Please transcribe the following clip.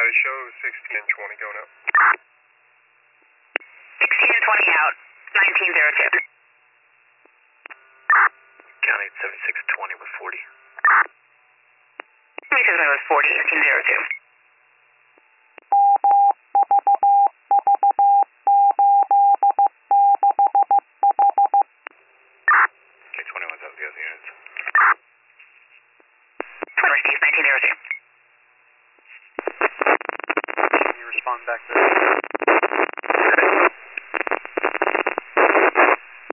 show 16 and 20 going up. 16 and 20 out, 1902. County 7620 with 40. 7620 with 40, 1802. Okay, 21's out, the other units. 20 received, 1902. Can you respond back to